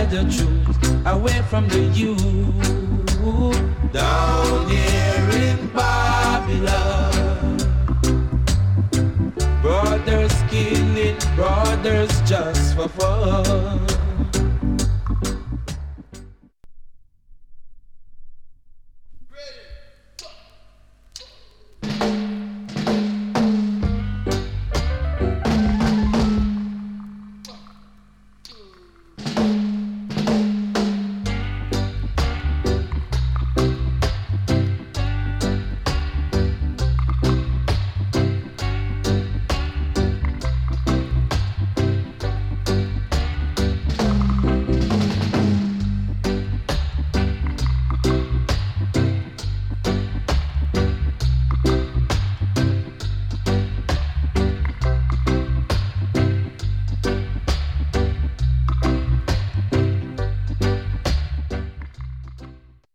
the truth away from the youth. Down here in Babylon, brothers killing brothers just for fun.